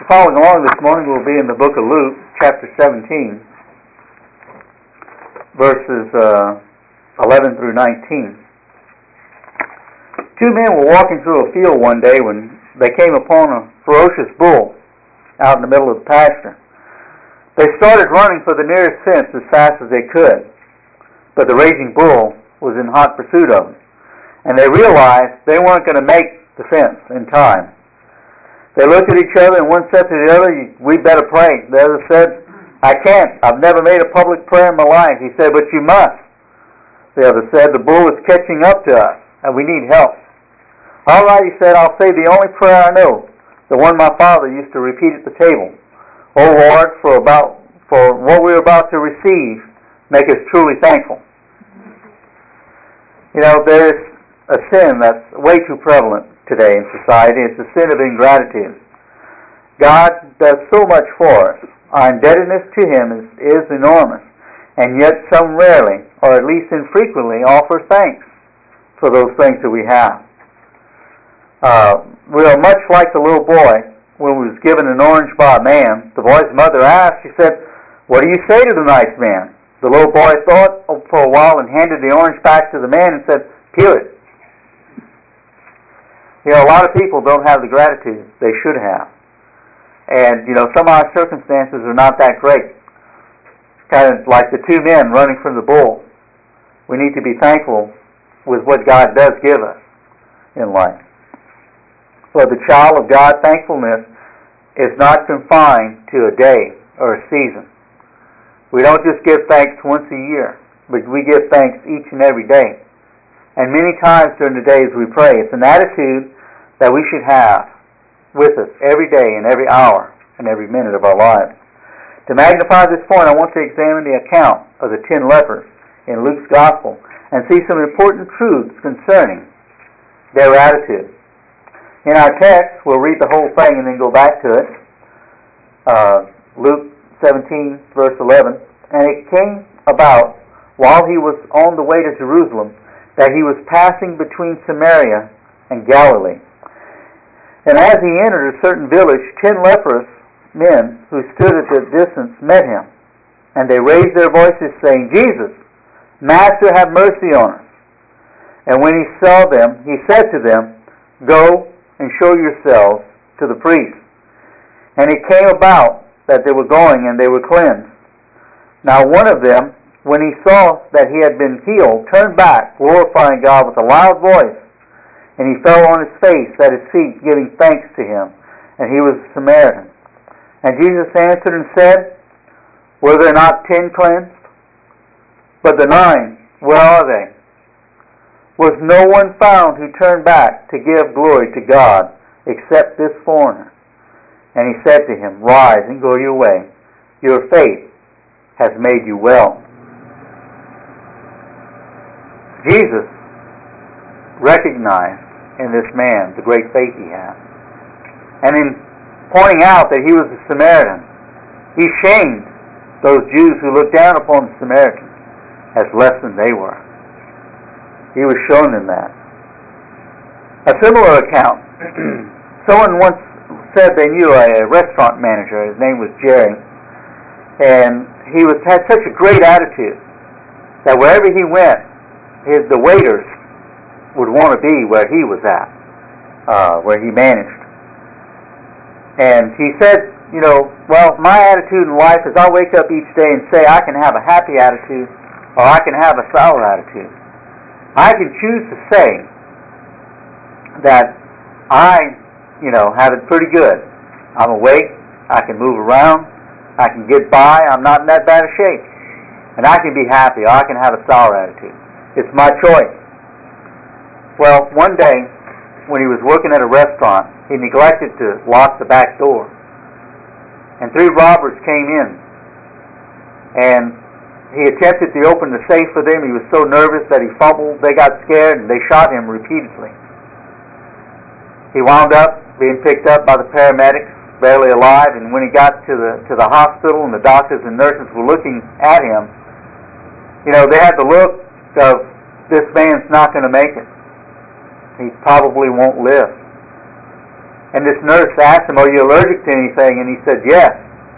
Following along this morning, we'll be in the book of Luke, chapter 17, verses 11 through 19. Two men were walking through a field one day when they came upon a ferocious bull out in the middle of the pasture. They started running for the nearest fence as fast as they could, but the raging bull was in hot pursuit of them, and they realized they weren't going to make the fence in time. They looked at each other, and one said to the other, "We better pray." The other said, "I can't. I've never made a public prayer in my life." He said, "But you must." The other said, "The bull is catching up to us, and we need help." "All right," he said, "I'll say the only prayer I know, the one my father used to repeat at the table. Oh Lord, for what we're about to receive, make us truly thankful." You know, there's a sin that's way too prevalent today in society. It's the sin of ingratitude. God does so much for us. Our indebtedness to Him is enormous, and yet some rarely, or at least infrequently, offer thanks for those things that we have. We are much like the little boy when he was given an orange by a man. The boy's mother asked, she said, "What do you say to the nice man?" The little boy thought for a while and handed the orange back to the man and said, "Peel it." You know, a lot of people don't have the gratitude they should have. And, you know, some of our circumstances are not that great. Kind of like the two men running from the bull. We need to be thankful with what God does give us in life. For the child of God, thankfulness is not confined to a day or a season. We don't just give thanks once a year, but we give thanks each and every day. And many times during the day as we pray, it's an attitude that we should have with us every day and every hour and every minute of our lives. To magnify this point, I want to examine the account of the 10 lepers in Luke's Gospel and see some important truths concerning their attitude. In our text, we'll read the whole thing and then go back to it. Luke 17, verse 11. "And it came about, while he was on the way to Jerusalem, that he was passing between Samaria and Galilee. And as he entered a certain village, 10 leprous men who stood at a distance met him. And they raised their voices, saying, 'Jesus, Master, have mercy on us.' And when he saw them, he said to them, 'Go and show yourselves to the priests.' And it came about that they were going, and they were cleansed. Now one of them, when he saw that he had been healed, turned back, glorifying God with a loud voice. And he fell on his face at his feet, giving thanks to him. And he was a Samaritan. And Jesus answered and said, 'Were there not 10 cleansed? But the 9, where are they? Was no one found who turned back to give glory to God, except this foreigner?' And he said to him, 'Rise and go your way. Your faith has made you well.'" Jesus recognized in this man the great faith he had. And in pointing out that he was a Samaritan, he shamed those Jews who looked down upon the Samaritans as less than they were. He was showing them that. A similar account, someone once said they knew a restaurant manager. His name was Jerry. And he had such a great attitude that wherever he went, the waiters would want to be where he was at, where he managed. And he said, you know, "Well, my attitude in life is I'll wake up each day and say I can have a happy attitude or I can have a sour attitude. I can choose to say that I, have it pretty good. I'm awake, I can move around, I can get by, I'm not in that bad a shape. And I can be happy or I can have a sour attitude. It's my choice." Well, one day, when he was working at a restaurant, he neglected to lock the back door. And 3 robbers came in. And he attempted to open the safe for them. He was so nervous that he fumbled. They got scared, and they shot him repeatedly. He wound up being picked up by the paramedics, barely alive. And when he got to the hospital and the doctors and nurses were looking at him, they had the look of, this man's not going to make it. He probably won't live. And this nurse asked him, "Are you allergic to anything?" And he said, "Yes."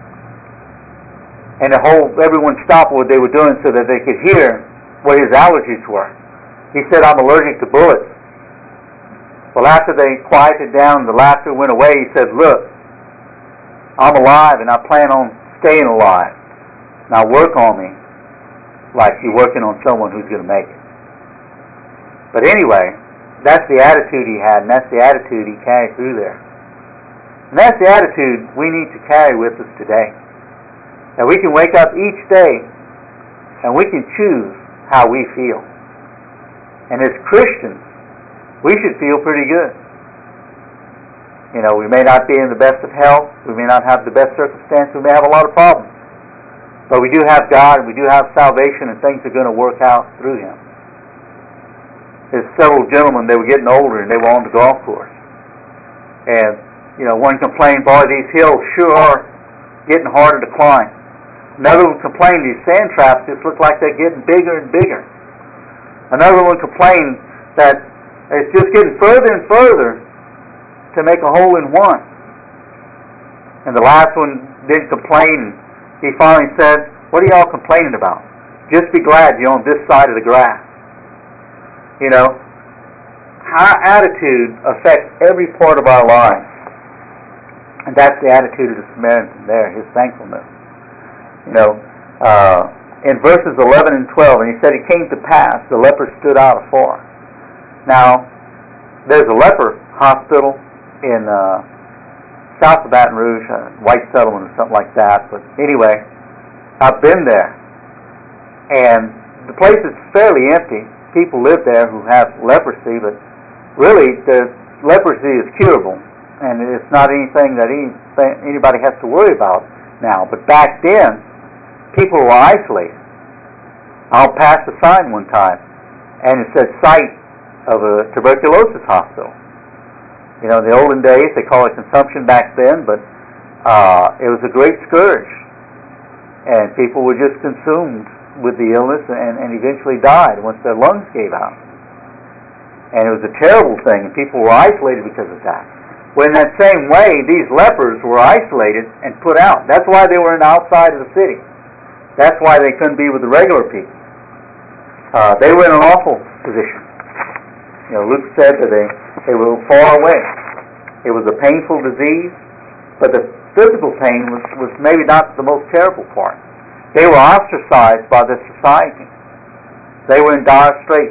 And everyone stopped what they were doing so that they could hear what his allergies were. He said, "I'm allergic to bullets." Well, after they quieted down, the laughter went away, he said, "Look, I'm alive and I plan on staying alive. Now work on me like you're working on someone who's going to make it." But anyway, that's the attitude he had, and that's the attitude he carried through there. And that's the attitude we need to carry with us today. That we can wake up each day and we can choose how we feel. And as Christians, we should feel pretty good. You know, we may not be in the best of health, we may not have the best circumstance, we may have a lot of problems. But we do have God, and we do have salvation, and things are going to work out through Him. There's several gentlemen, they were getting older, and they were on the golf course. And, you know, one complained, "Boy, these hills sure are getting harder to climb." Another one complained, "These sand traps just look like they're getting bigger and bigger." Another one complained that it's just getting further and further to make a hole in one. And the last one didn't complain. He finally said, "What are y'all complaining about? Just be glad you're on this side of the grass." You know, our attitude affects every part of our lives. And that's the attitude of the Samaritan there, his thankfulness. You know, in verses 11 and 12, and he said, "It came to pass, the leper stood out afar." Now, there's a leper hospital in south of Baton Rouge, White Settlement or something like that. But anyway, I've been there. And the place is fairly empty. People live there who have leprosy, but really the leprosy is curable. And it's not anything that anybody has to worry about now. But back then, people were isolated. I'll pass a sign one time, and it said site of a tuberculosis hospital. You know, in the olden days, they call it consumption back then, but it was a great scourge. And people were just consumed with the illness and eventually died once their lungs gave out. And it was a terrible thing, and people were isolated because of that. Well, in that same way, these lepers were isolated and put out. That's why they were outside of the city. That's why they couldn't be with the regular people. They were in an awful position. You know, Luke said that they were far away. It was a painful disease, but the physical pain was maybe not the most terrible part. They were ostracized by their society. They were in dire straits.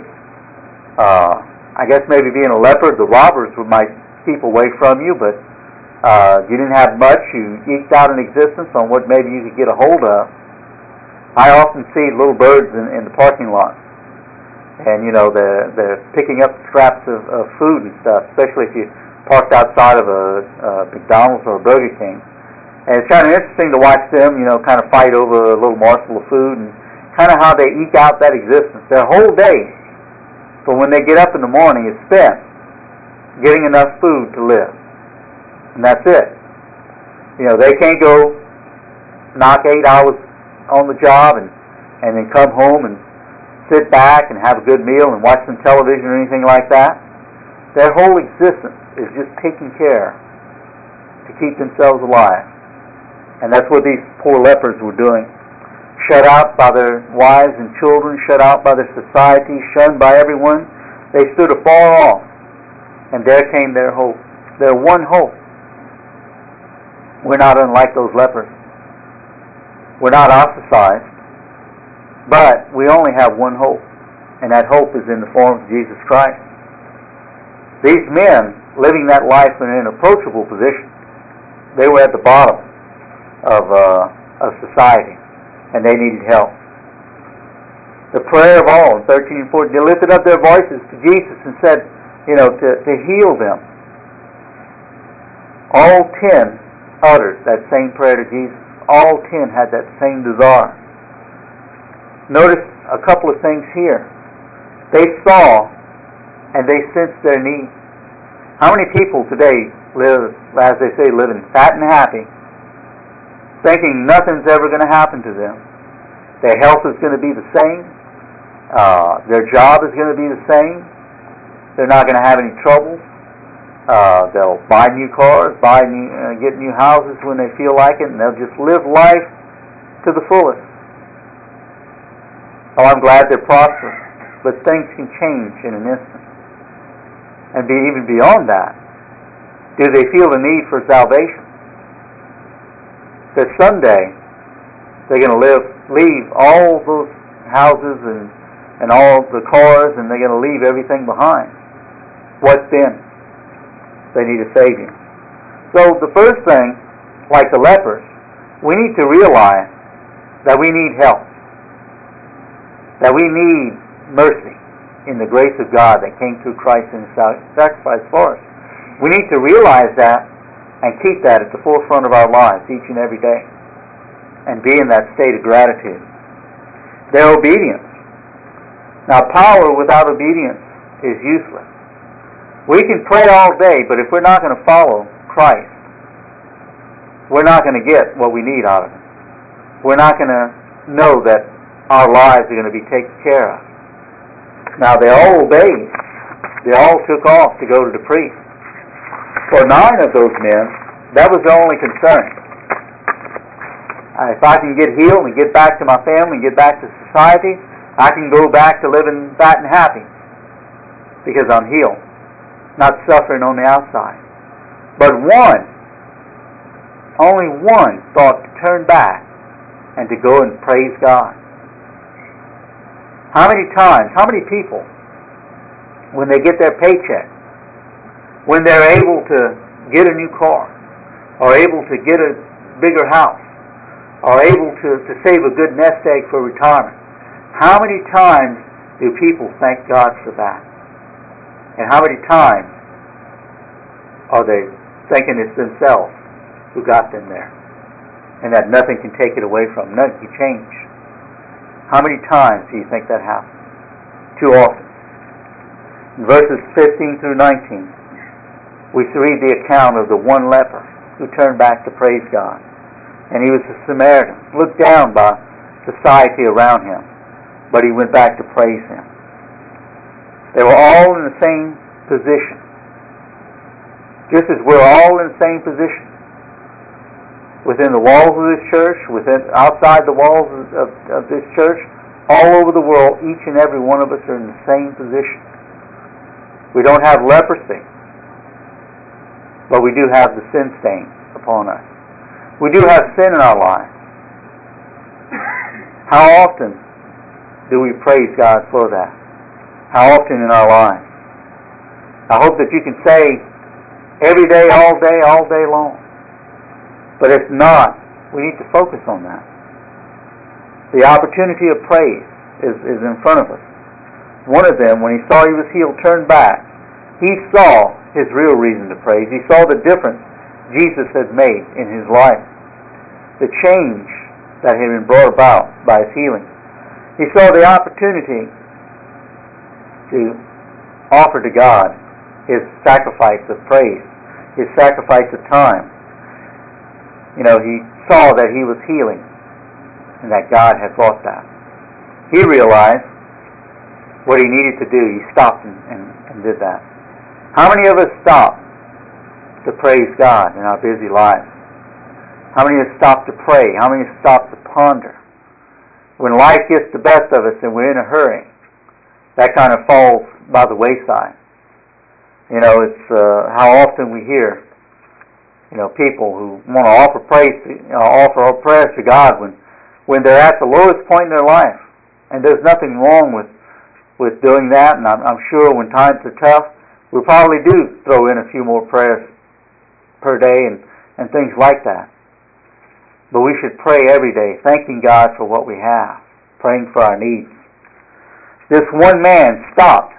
I guess maybe being a leper, the robbers might keep away from you, but you didn't have much. You eked out an existence on what maybe you could get a hold of. I often see little birds in the parking lot. And, you know, they're picking up scraps of food and stuff, especially if you parked outside of a McDonald's or a Burger King. And it's kind of interesting to watch them, you know, kind of fight over a little morsel of food and kind of how they eke out that existence. Their whole day, from when they get up in the morning, is spent getting enough food to live. And that's it. You know, they can't go knock 8 hours on the job and then come home and sit back and have a good meal and watch some television or anything like that. Their whole existence is just taking care to keep themselves alive. And that's what these poor lepers were doing. Shut out by their wives and children, shut out by their society, shunned by everyone. They stood afar off, and there came their hope, their one hope. We're not unlike those lepers. We're not ostracized, but we only have one hope, and that hope is in the form of Jesus Christ. These men, living that life in an approachable position, they were at the bottom of society, and they needed help. The prayer of all, in 13 and 14, they lifted up their voices to Jesus and said, you know, to heal them. All 10 uttered that same prayer to Jesus. All 10 had that same desire. Notice a couple of things here. They saw and they sensed their need. How many people today live, as they say, living fat and happy, thinking nothing's ever going to happen to them? Their health is going to be the same. Their job is going to be the same. They're not going to have any troubles. They'll buy new cars, get new houses when they feel like it, and they'll just live life to the fullest. Oh, I'm glad they're prosperous, but things can change in an instant. And even beyond that, do they feel the need for salvation? That someday they're going to leave all those houses and all the cars, and they're going to leave everything behind. What then? They need a Savior. So the first thing, like the lepers, we need to realize that we need help, that we need mercy in the grace of God that came through Christ and His sacrifice for us. We need to realize that and keep that at the forefront of our lives each and every day and be in that state of gratitude. Their obedience. Now, power without obedience is useless. We can pray all day, but if we're not going to follow Christ, we're not going to get what we need out of it. We're not going to know that our lives are going to be taken care of. Now, they all obeyed. They all took off to go to the priest. For 9 of those men, that was their only concern. If I can get healed and get back to my family and get back to society, I can go back to living fat and happy because I'm healed, not suffering on the outside. But only one thought to turn back and to go and praise God. How many times, how many people, when they get their paycheck, when they're able to get a new car, or able to get a bigger house, or able to save a good nest egg for retirement, how many times do people thank God for that? And how many times are they thinking it's themselves who got them there, and that nothing can take it away from them, nothing can change? How many times do you think that happens? Too often. In verses 15 through 19, we read the account of the one leper who turned back to praise God. And he was a Samaritan, looked down by society around him, but he went back to praise Him. They were all in the same position. Just as we're all in the same position. Within the walls of this church, outside the walls of this church, all over the world, each and every one of us are in the same position. We don't have leprosy, but we do have the sin stain upon us. We do have sin in our lives. How often do we praise God for that? How often in our lives? I hope that you can say every day, all day long. But if not, we need to focus on that. The opportunity of praise is in front of us. One of them, when he saw he was healed, turned back. He saw his real reason to praise. He saw the difference Jesus had made in his life. The change that had been brought about by his healing. He saw the opportunity to offer to God his sacrifice of praise, his sacrifice of time. He saw that he was healing and that God had brought that. He realized what he needed to do. He stopped and did that. How many of us stop to praise God in our busy lives? How many of us stop to pray? How many of us stop to ponder? When life gets the best of us and we're in a hurry, that kind of falls by the wayside. It's how often we hear people who want to offer prayers to God when they're at the lowest point in their life. And there's nothing wrong with doing that, and I'm sure when times are tough, we probably do throw in a few more prayers per day and things like that. But we should pray every day, thanking God for what we have, praying for our needs. This one man stopped.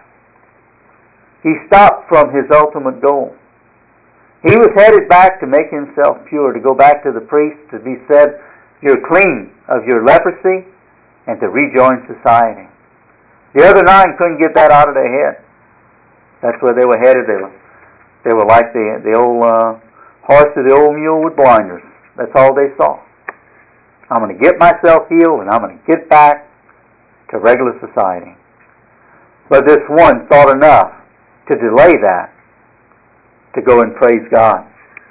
He stopped from his ultimate goal. He was headed back to make himself pure, to go back to the priest, to be said, "You're clean of your leprosy," and to rejoin society. The other 9 couldn't get that out of their head. That's where they were headed. They were like the old horse to the old mule with blinders. That's all they saw. I'm going to get myself healed, and I'm going to get back to regular society. But this one thought enough to delay that, to go and praise God.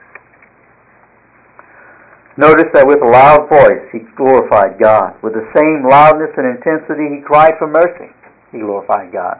Notice that with a loud voice he glorified God. With the same loudness and intensity he cried for mercy, he glorified God.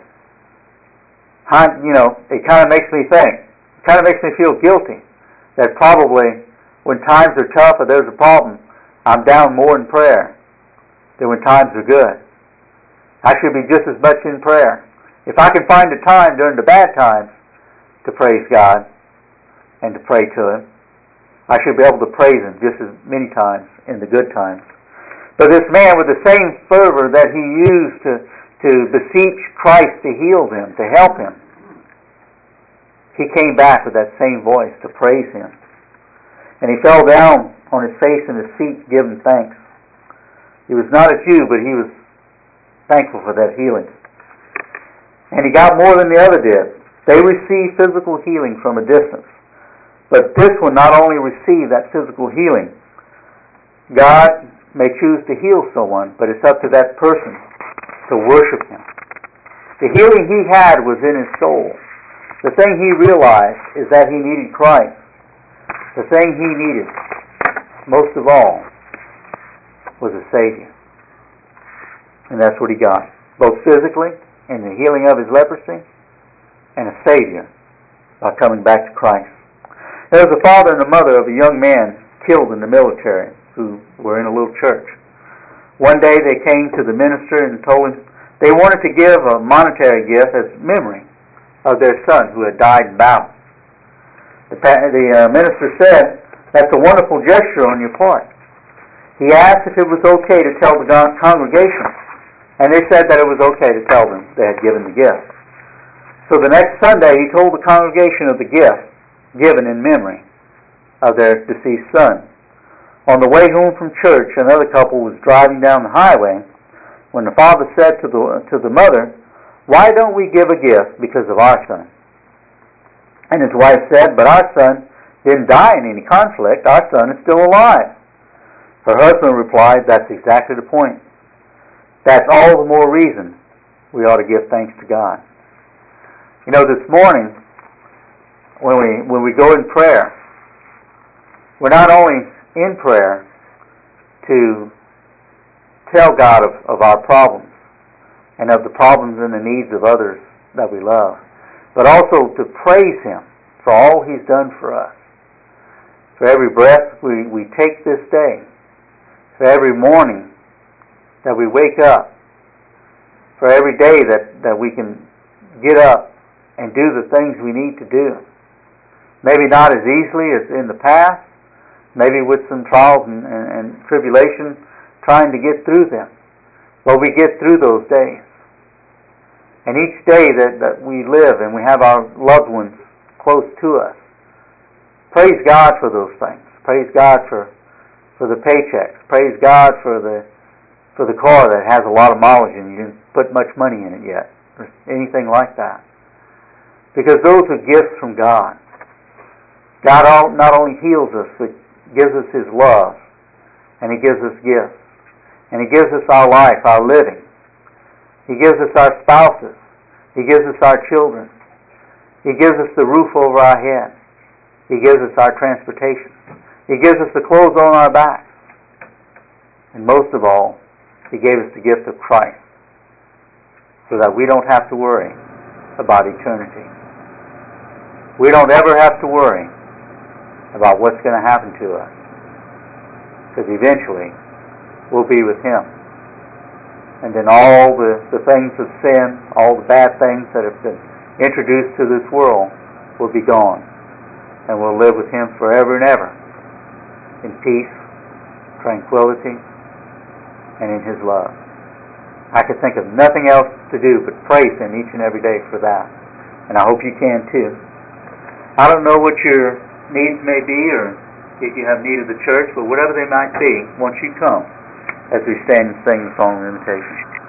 It kind of makes me think, it kind of makes me feel guilty that probably when times are tough or there's a problem, I'm down more in prayer than when times are good. I should be just as much in prayer. If I can find a time during the bad times to praise God and to pray to Him, I should be able to praise Him just as many times in the good times. But this man, with the same fervor that he used to beseech Christ to heal him, to help him, he came back with that same voice to praise Him. And he fell down on his face in his feet, giving thanks. He was not a Jew, but he was thankful for that healing. And he got more than the other did. They received physical healing from a distance. But this one not only received that physical healing, God may choose to heal someone, but it's up to that person to worship Him. The healing he had was in his soul. The thing he realized is that he needed Christ. The thing he needed, most of all, was a Savior. And that's what he got, both physically in the healing of his leprosy and a Savior by coming back to Christ. There was a father and a mother of a young man killed in the military who were in a little church. One day they came to the minister and told him they wanted to give a monetary gift as memory of their son who had died in battle. The minister said, "That's a wonderful gesture on your part." He asked if it was okay to tell the congregation, and they said that it was okay to tell them they had given the gift. So the next Sunday he told the congregation of the gift given in memory of their deceased son. On the way home from church, another couple was driving down the highway when the father said to the mother, "Why don't we give a gift because of our son?" And his wife said, "But our son didn't die in any conflict. Our son is still alive." Her husband replied, "That's exactly the point. That's all the more reason we ought to give thanks to God." This morning, when we go in prayer, we're not only in prayer to tell God of our problems and of the problems and the needs of others that we love, but also to praise Him for all He's done for us. For every breath we take this day, for every morning that we wake up, for every day that we can get up and do the things we need to do. Maybe not as easily as in the past, maybe with some trials and tribulation trying to get through them. But we get through those days. And each day that we live and we have our loved ones close to us, praise God for those things. Praise God for the paychecks. Praise God for the car that has a lot of mileage and you didn't put much money in it yet, or anything like that. Because those are gifts from God. God not only heals us, but gives us His love, and He gives us gifts. And He gives us our life, our living. He gives us our spouses. He gives us our children. He gives us the roof over our head. He gives us our transportation. He gives us the clothes on our backs. And most of all, He gave us the gift of Christ so that we don't have to worry about eternity. We don't ever have to worry about what's going to happen to us, because eventually we'll be with Him. And then all the things of sin, all the bad things that have been introduced to this world will be gone. And we'll live with Him forever and ever in peace, tranquility, and in His love. I could think of nothing else to do but praise Him each and every day for that. And I hope you can too. I don't know what your needs may be, or if you have need of the church, but whatever they might be, once you come, as we stand and sing the song of invitation.